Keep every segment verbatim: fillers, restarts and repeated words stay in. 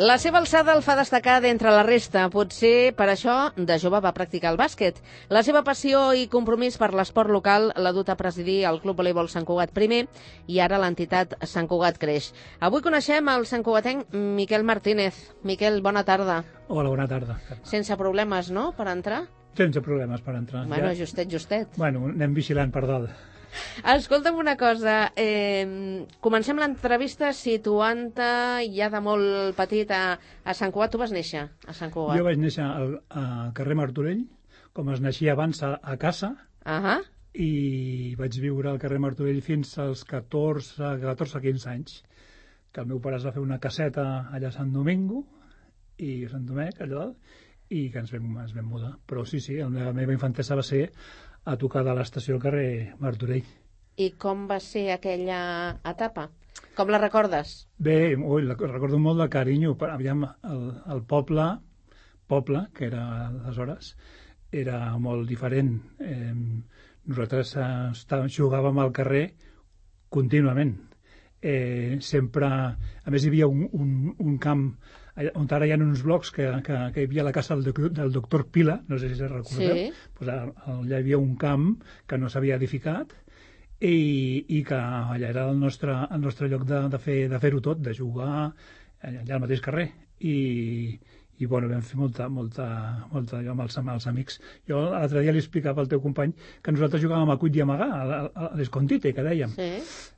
La seva alçada el fa destacar d'entre la resta. Potser per això de jove va practicar el bàsquet. La seva passió i compromís per l'esport local l'ha dut a presidir el Club Voleibol Sant Cugat primer i ara l'entitat Sant Cugat Creix. Avui coneixem el santcugatenc Miquel Martínez. Miquel, bona tarda. Hola, bona tarda. Sense problemes, no?, per entrar? Sense problemes per entrar. Bueno, ja... justet, justet. Bueno, anem vigilant per dalt. Escolta'm una cosa, eh, comencem l'entrevista situant-te ja de molt petit a, a Sant Cugat. Tu vas néixer a Sant Cugat? Jo vaig néixer al, al carrer Martorell, com es naixia abans a, a casa, uh -huh. i vaig viure al carrer Martorell fins als catorze, catorze quinze anys, que el meu pare es va fer una caseta allà a Sant Domingo, i a Sant Domènec, allò, i que ens vam, ens vam mudar. Però sí, sí, la meva infantesa va ser a tocar de l'estació al carrer Martorell. I com va ser aquella etapa? Com la recordes? Bé, ui, la recordo molt de carinyo. Aviam, el, el poble, poble, que era aleshores, era molt diferent. Eh, nosaltres eh, jugàvem al carrer contínuament. Eh, sempre, a més hi havia un, un, un camp on ara hi ha uns blocs que, que, que hi havia la casa del, del doctor Pila, no sé si se recordeu, sí. Pues allà hi havia un camp que no s'havia edificat i, i que allà era el nostre, el nostre lloc de, de fer de fer-ho tot, de jugar allà al mateix carrer i, i bueno, vam fer molta, molta, molta allò amb els, amb els amics. Jo l'altre dia li explicava al teu company que nosaltres jugàvem a cuit i amagar, a, a, a l'escondite, que dèiem, sí.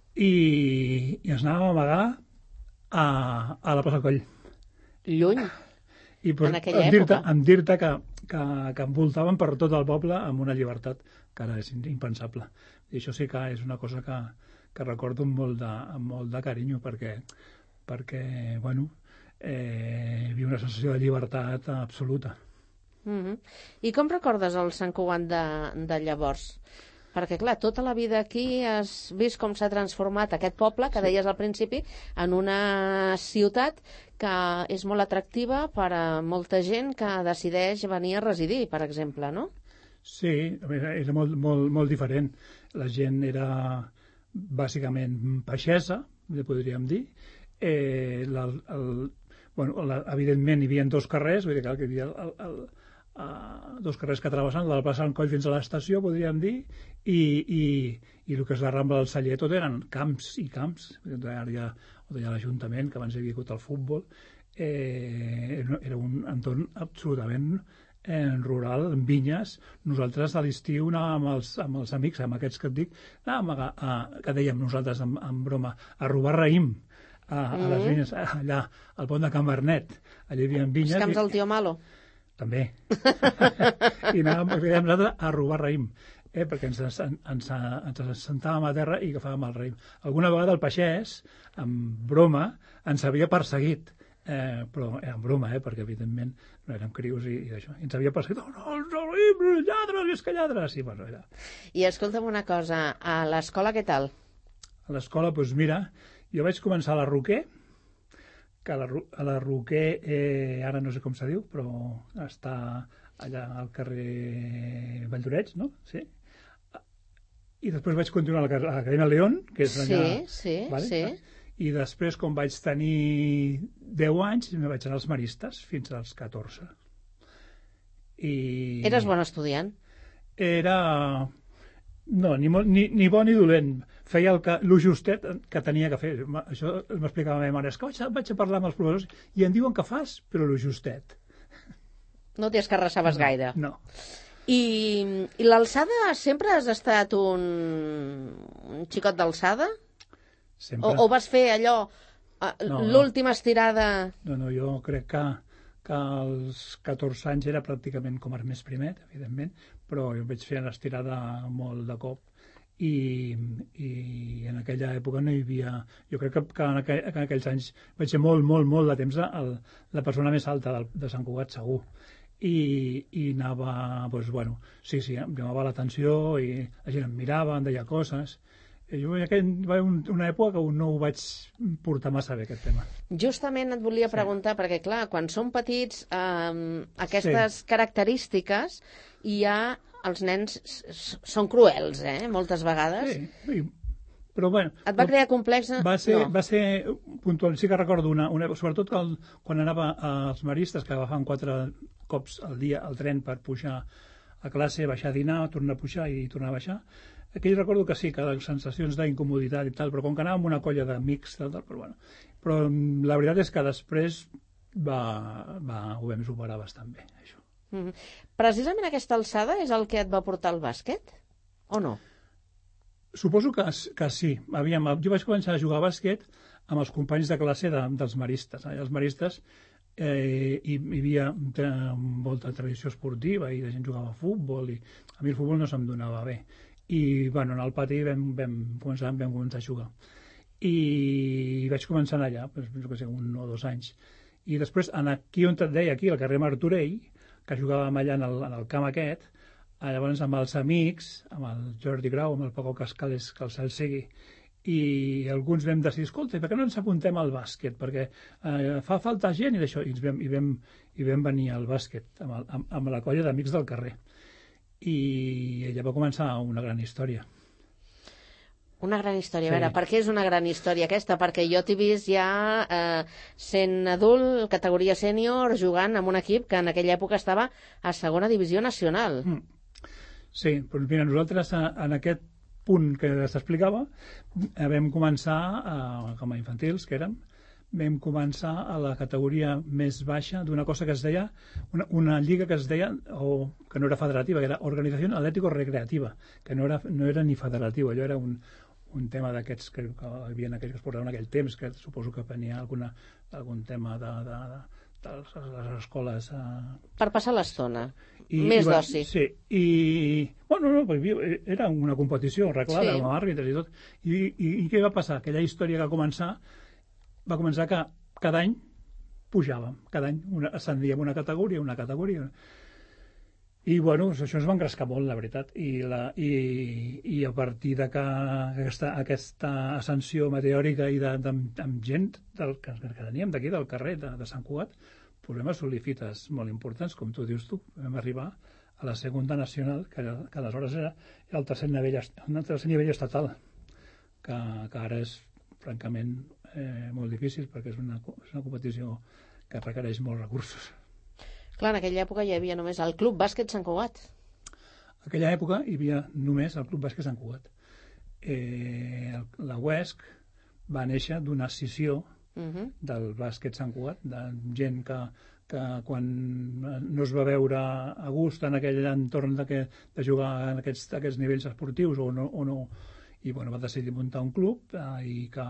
I, i ens anàvem a amagar a, a la plaça Coll. Lluny, I per, en aquella em època. Em dir-te que, que, que envoltaven per tot el poble amb una llibertat que ara és impensable. I això sí que és una cosa que, que recordo amb molt de, amb molt de carinyo, perquè, perquè bueno, eh, hi havia una sensació de llibertat absoluta. Mm-hmm. I com recordes el Sant Cugat de, de llavors? Perquè, clar, tota la vida aquí has vist com s'ha transformat aquest poble, que deies al principi, en una ciutat que és molt atractiva per a molta gent que decideix venir a residir, per exemple, no? Sí, era molt, molt, molt diferent. La gent era bàsicament pagesa, podríem dir. Eh, la, el, bueno, la, evidentment hi havia dos carrers, vull dir que hi havia el, el, Uh, dos carrers que travessen, de la plaça del Coll fins a l'estació, podríem dir, i, i, i el que és la Rambla del Celler, tot eren camps i camps. Ara hi ha, hi ha l'Ajuntament, que abans hi havia hagut el futbol. Eh, era un entorn absolutament eh, rural, amb vinyes. Nosaltres a l'estiu anàvem amb els, amb els amics, amb aquests que et dic, anàvem a, a, que dèiem nosaltres en, en broma, a robar raïm a, a les vinyes, allà al pont de Can Bernet. Allà hi havia vinyes. Els camps del Tio Malo. També. I anàvem a robar raïm, eh, perquè ens, ens, ens, ens sentàvem a terra i agafàvem el raïm. Alguna vegada el pagès, amb broma, ens havia perseguit, eh, però era en broma, eh, perquè evidentment no érem crios i, i això. I ens havia perseguit, oh, no, els raïms, lladres, visca lladres! I, bueno, era... I escolta'm una cosa, a l'escola què tal? A l'escola, doncs mira, jo vaig començar a la Roquer, que a la, a la Roquer, eh, ara no sé com se diu, però està allà al carrer Valldoreix, no? Sí. I després vaig continuar a l'Acadèmia León, que és allà... Sí, sí, vale? sí. I després, com vaig tenir deu anys, me vaig anar als Maristes, fins als catorze. I... Eres bon estudiant? Era... No, ni, ni, ni bo ni dolent. Feia el, que, el justet que tenia que fer. Això m'explicava la meva mare. És que vaig, vaig a parlar amb els professors i em diuen que fas, però el justet. No t'hi escarrassaves no, gaire. No. I, i l'alçada sempre has estat un, un xicot d'alçada? Sempre. O, o vas fer allò, no, l'última estirada? No, no, jo crec que, que als catorze anys era pràcticament com Ernest Primet, evidentment, però jo vaig fer l'estirada molt de cop i, i en aquella època no hi havia... Jo crec que, que, en, aquell, que en aquells anys vaig ser molt, molt, molt de temps el, la persona més alta de, de Sant Cugat, segur. I, i anava, doncs, bueno, sí, sí, em llamava l'atenció i la gent em mirava, em deia coses. Jo en aquella, una època que no ho vaig portar massa bé, aquest tema. Justament et volia sí. preguntar, perquè clar, quan som petits, eh, aquestes sí. característiques hi ha... Els nens són cruels, eh, moltes vegades. Sí, Però, bueno... Et va crear complex? Va ser, no. va ser puntual. Sí que recordo una... una sobretot que el, quan anava als maristes, que agafaven quatre cops al dia el tren per pujar a classe, baixar a dinar, tornar a pujar i tornar a baixar. Aquell recordo que sí, que les sensacions d'incomoditat i tal, però com que anàvem amb una colla d'amics, tal, tal, però bueno. Però la veritat és que després va, va, ho vam superar bastant bé, això. Mm -hmm. Precisament aquesta alçada és el que et va portar al bàsquet? O no? Suposo que, que sí. Aviam, jo vaig començar a jugar a bàsquet amb els companys de classe de, dels maristes. Els maristes eh, hi, hi havia molta tradició esportiva i la gent jugava a futbol i a mi el futbol no se'm donava bé. I bueno, en el pati vam, vam, començar, vam començar a jugar. I vaig començar allà, doncs, penso que sé, un o dos anys. I després, aquí on et deia, aquí, al carrer Martorell, que jugàvem allà en el, en el camp aquest, llavors amb els amics, amb el Jordi Grau, amb el Paco Cascales, que el cel sigui, i alguns vam decidir, escolta, per què no ens apuntem al bàsquet? Perquè eh, fa falta gent i d'això, i, vam, i, vam, i vam venir al bàsquet amb, el, amb, amb la colla d'amics del carrer. I allà va començar una gran història. Una gran història. Sí. A veure, per què és una gran història aquesta? Perquè jo t'he vist ja eh, sent adult, categoria sènior, jugant amb un equip que en aquella època estava a segona divisió nacional. Mm. Sí, doncs mira, nosaltres en aquest punt que s'explicava vam començar, a, com a infantils que érem, vam començar a la categoria més baixa d'una cosa que es deia, una, una lliga que es deia, o que no era federativa, que era Organizació Atlético-Recreativa, que no era, no era ni federativa, allò era un, un tema d'aquests que, que hi havia aquells que es portaven aquell temps, que suposo que venia alguna, algun tema de, de, de, de les escoles... Eh... Per passar l'estona, més d'oci. Sí, i... Bueno, no, era una competició arreglada, sí, amb àrbitres i tot. I, i, I què va passar? Aquella història que va començar, va començar que cada any pujàvem, cada any una, ascendíem una categoria, una categoria... I, bueno, això ens va engrescar molt, la veritat, i, la, i, i a partir de que aquesta, aquesta ascensió meteòrica i de, de, amb gent del, que, que teníem d'aquí, del carrer de, de Sant Cugat, podem assolir fites molt importants, com tu dius tu. Vam arribar a la segunda nacional, que, que aleshores era, era el tercer nivell, el tercer nivell estatal, que, que ara és, francament, eh, molt difícil, perquè és una, és una competició que requereix molts recursos. Clar, en aquella època hi havia només el Club Bàsquet Sant Cugat. En aquella època hi havia només el Club Bàsquet Sant Cugat. Eh, la U E S C va néixer d'una escissió uh -huh. del bàsquet Sant Cugat, de gent que, que quan no es va veure a gust en aquell entorn de, que, de jugar en aquests, aquests nivells esportius o no, o no i bueno, va decidir muntar un club eh, i que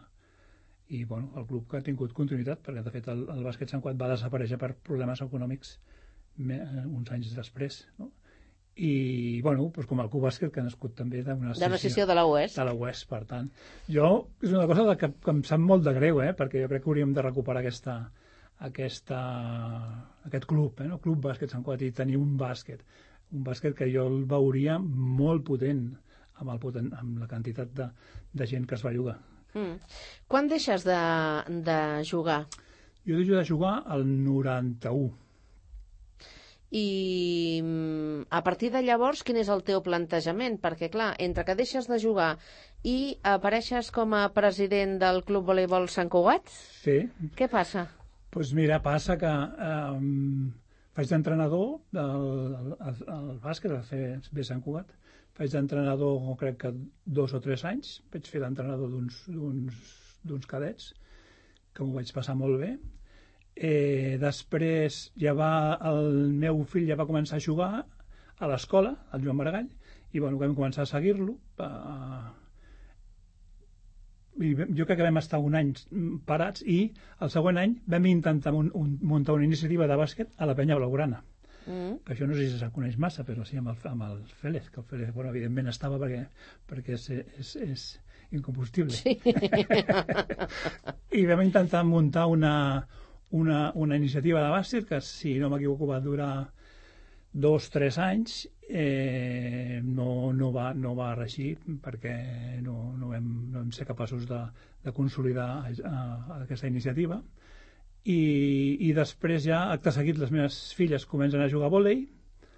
i bueno, el club que ha tingut continuïtat, perquè de fet el, el bàsquet Sant Cugat va desaparèixer per problemes econòmics me, uns anys després, no? I bueno, doncs com el Club Bàsquet, que ha nascut també d'una escissió de la U E S C. De la U E S C, per tant. Jo, és una cosa que, que em sap molt de greu, eh? Perquè jo crec que hauríem de recuperar aquesta, aquesta, aquest club, eh? No? Club Bàsquet Sant Cugat, i tenir un bàsquet, un bàsquet que jo el veuria molt potent, amb, el potent, amb la quantitat de, de gent que es va jugar. Mm. Quan deixes de, de jugar? Jo deixo de jugar al noranta-u. I a partir de llavors, quin és el teu plantejament? Perquè, clar, entre que deixes de jugar i apareixes com a president del Club Voleibol Sant Cugat, sí. Què passa? Doncs pues mira, passa que um, faig d'entrenador del al, al bàsquet, al C B Sant Cugat. Faig d'entrenador, crec que dos o tres anys. Vaig fer d'entrenador d'uns cadets, que m'ho vaig passar molt bé. Eh, després ja va, el meu fill ja va començar a jugar a l'escola, al Joan Maragall, i bueno, vam començar a seguir-lo. Uh, jo crec que vam estar un any parats i el següent any vam intentar un, un, muntar una iniciativa de bàsquet a la Penya Blaugrana. Mm. Que això no sé si se'n coneix massa, però sí amb el, amb el Félez, que el Félez, bueno, evidentment estava perquè, perquè és, és, és incombustible. Sí. I vam intentar muntar una, una, una iniciativa de bàsquet que, si no m'equivoco, va durar dos o tres anys. Eh, no, no, va, no va reeixir perquè no, no, vam, no vam ser capaços de, de consolidar a, a aquesta iniciativa. I, i després ja, acte seguit, les meves filles comencen a jugar a vòlei.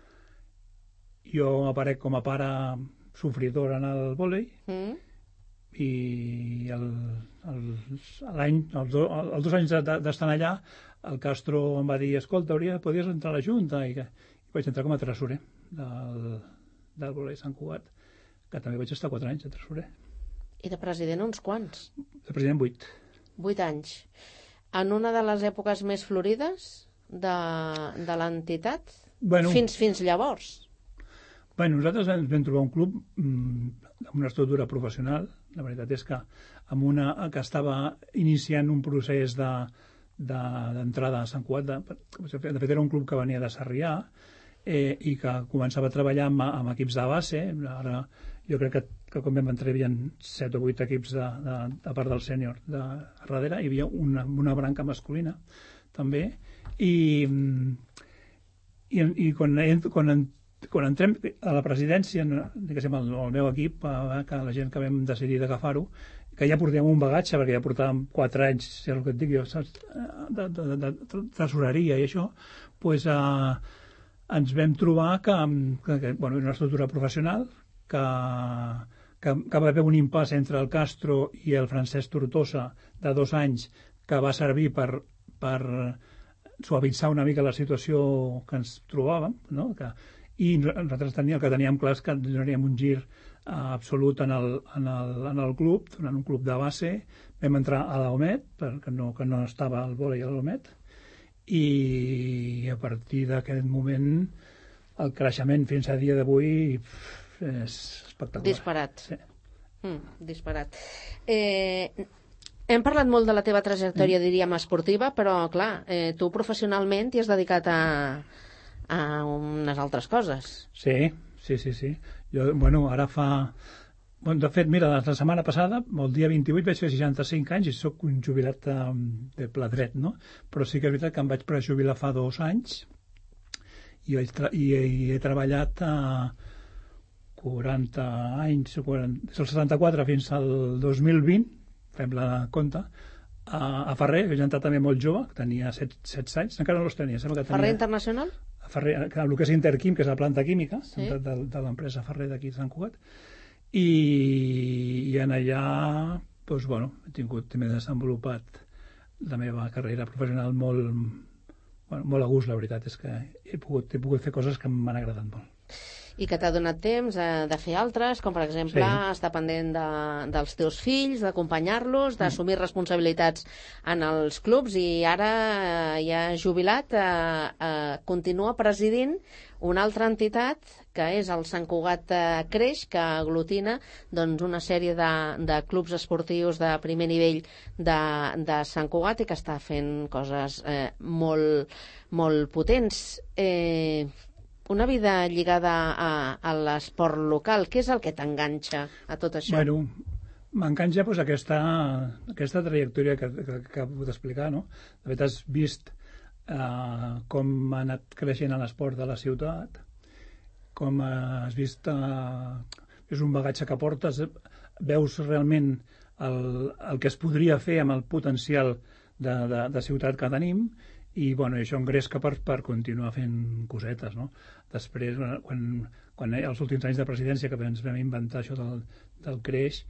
Jo aparec com a pare sofridor en el vòlei. Mm. i el, el, l'any, els, do, els dos anys d'estar allà, el Castro em va dir, escolta, hauria, podries entrar a la Junta, i, que, i vaig entrar com a tresorer del, del Volei Sant Cugat, que també vaig estar quatre anys de tresorer. I de president uns quants? De president vuit. Vuit anys. En una de les èpoques més florides de, de l'entitat? Bueno, fins, fins llavors? Bueno, nosaltres ens vam trobar un club mmm, amb una estructura professional. La veritat és que amb una que estava iniciant un procés de, de, d'entrada a Sant Cugat. De, de fet, era un club que venia de Sarrià eh, i que començava a treballar amb, amb equips de base. Ara jo crec que, que quan vam entrar hi havia set o vuit equips de, de, de part del sènior de darrere. Hi havia una, una branca masculina també. I, i, i quan, quan quan entrem a la presidència, diguéssim, el, el meu equip, eh, que la gent que vam decidir d'agafar-ho, que ja portàvem un bagatge, perquè ja portàvem quatre anys, si és el que et dic jo, saps, de, de, de, de tresoreria i això, doncs eh, ens vam trobar que, que, que bueno, una estructura professional, que, que, que va haver un impàs entre el Castro i el Francesc Tortosa de dos anys, que va servir per, per suavitzar una mica la situació que ens trobàvem, no?, que i nosaltres teníem, el que teníem clar és que donaríem un gir uh, absolut en el, en, el, en el club, donant un club de base. Vam entrar a l'Omet, perquè no, que no estava al vòlei a l'Omet, i a partir d'aquest moment el creixement fins a dia d'avui és espectacular. Disparat. Sí. Mm, disparat. Eh, hem parlat molt de la teva trajectòria, mm. diríem, esportiva, però, clar, eh, tu professionalment t'hi has dedicat a... a unes altres coses. Sí, sí, sí, sí. Jo, bueno, ara fa... Bueno, de fet, mira, la setmana passada, el dia vint-i-vuit, vaig fer seixanta-cinc anys i sóc un jubilat de, de pla dret, no? Però sí que és veritat que em vaig prejubilar fa dos anys i, vaig tra i, i he treballat a quaranta anys, quaranta, des del setanta-quatre fins al dos mil vint, fem la compte, a, a Ferrer, que ja he entrat també molt jove, tenia set, set anys, encara no els tenia. Sembla que tenia... Ferrer Internacional? Ferrer, el que és Interquim, que és la planta química, sí. de, de, de l'empresa Ferrer d'aquí de Sant Cugat, i, i en allà doncs, bueno, he tingut, també desenvolupat la meva carrera professional molt, bueno, molt a gust. La veritat és que he pogut, he pogut fer coses que m'han agradat molt. I que t'ha donat temps de, de fer altres, com per exemple sí. estar pendent de, dels teus fills, d'acompanyar-los, d'assumir responsabilitats en els clubs, i ara eh, ja jubilat, eh, eh, continua presidint una altra entitat que és el Sant Cugat eh, Creix, que aglutina doncs, una sèrie de, de clubs esportius de primer nivell de, de Sant Cugat i que està fent coses eh, molt, molt potents. Eh, Una vida lligada a, a l'esport local, què és el que t'enganxa a tot això? Bueno, m'enganxa pues, aquesta, aquesta trajectòria que, que, que he pogut explicar, no? De fet, has vist eh, com ha anat creixent l'esport de la ciutat, com has vist... Eh, és un bagatge que portes, veus realment el, el que es podria fer amb el potencial de, de, de ciutat que tenim, i bueno, això engresca per, per continuar fent cosetes, no? Després, quan, quan els últims anys de presidència que ens vam inventar això del, del Creix,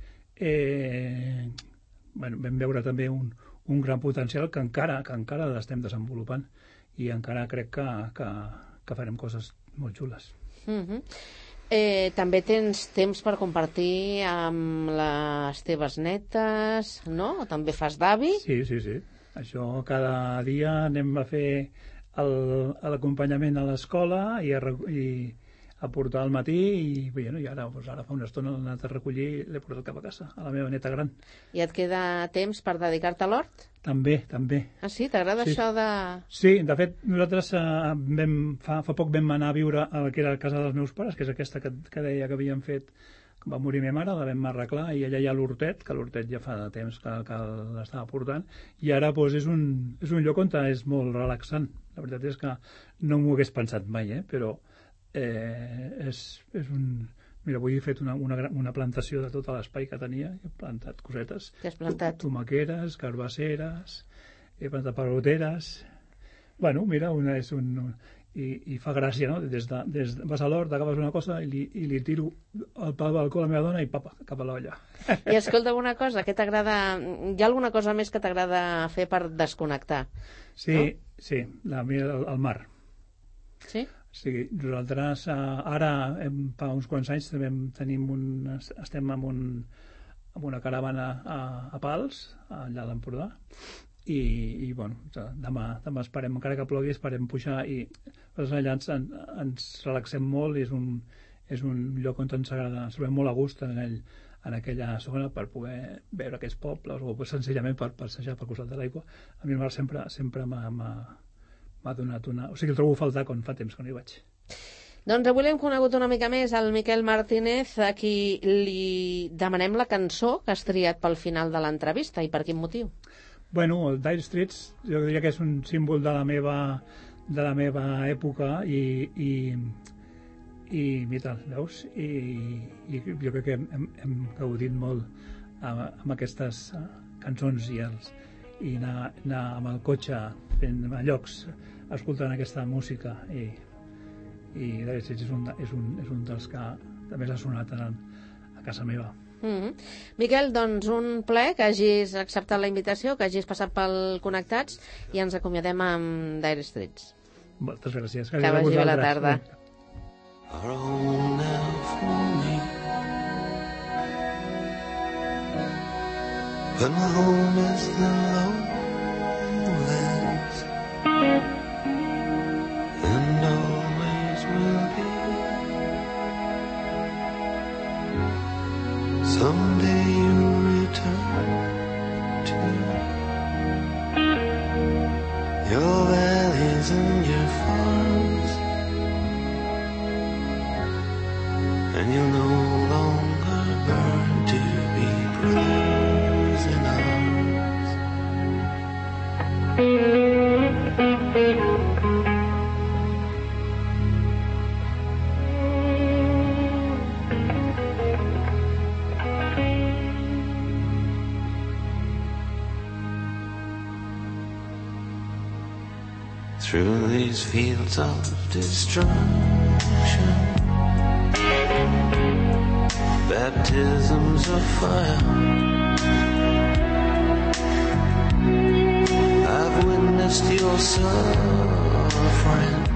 eh, bueno, vam veure també un, un gran potencial que encara que encara l'estem desenvolupant, i encara crec que, que, que farem coses molt xules. Mm-hmm. eh, també tens temps per compartir amb les teves netes, no? També fas d'avi? Sí, sí, sí. Això cada dia anem a fer l'acompanyament a l'escola i, a, i a portar al matí, i, bueno, i ara, doncs ara fa una estona l'he anat a recollir i l'he portat cap a casa, a la meva neta gran. I et queda temps per dedicar-te a l'hort? També, també. Ah, sí? T'agrada sí. això de... Sí, de fet, nosaltres eh, vam, fa, fa poc vam anar a viure a la que era la casa dels meus pares, que és aquesta que, que deia que havíem fet. Va morir ma mare, la vam arreglar, i allà hi ha l'hortet, que l'hortet ja fa de temps que, que l'estava portant, i ara doncs, és, un, és un lloc on és molt relaxant. La veritat és que no m'ho hagués pensat mai, eh? Però eh, és, és un... Mira, avui he fet una, una, una plantació de tot l'espai que tenia, he plantat cosetes. Què has plantat? Tomaqueres, carbasseres, he plantat peroteres... Bueno, mira, una és un... i, i fa gràcia, no? Des de, des de, vas a l'hort, agafes una cosa i li, i li tiro el pal balcó a la meva dona i papa, cap a l'olla. I escolta una cosa, què t'agrada... Hi ha alguna cosa més que t'agrada fer per desconnectar? Sí, no? sí, la, el, el mar. Sí? Sí, nosaltres eh, ara, hem, fa uns quants anys, també tenim un, estem amb, un, amb una caravana a, a Pals, allà a l'Empordà, i, i bueno, demà, demà esperem, encara que plogui, esperem pujar i allà ens, ens relaxem molt i és un, és un lloc on ens agrada, ens trobem molt a gust en, ell, en aquella zona per poder veure aquests pobles o senzillament per passejar pel costat de l'aigua. A mi el mar sempre, sempre m'ha donat una... O sigui, el trobo a faltar quan fa temps que no hi vaig. Doncs avui l'hem conegut una mica més el Miquel Martínez, a qui li demanem la cançó que has triat pel final de l'entrevista i per quin motiu. Bueno, el Dire Straits jo diria que és un símbol de la meva, de la meva època i, i, i mira, veus? I, i jo crec que hem, hem gaudit molt amb, amb aquestes cançons i, els, i anar, anar amb el cotxe fent a llocs escoltant aquesta música i, i Dire Straits és un, és, un, és un dels que també s'ha sonat a, a casa meva. Mm-hmm. Miquel, doncs un plaer que hagis acceptat la invitació, que hagis passat pel Connectats i ens acomiadem amb Dire Straits. Moltes gràcies. Que vagi bé la tarda. But my home is the lowlands and always will be. Someday you'll return to your valleys and your farms, and you'll no longer burn to be brothers in arms. Through these fields of destruction, baptisms of fire, I've witnessed your suffering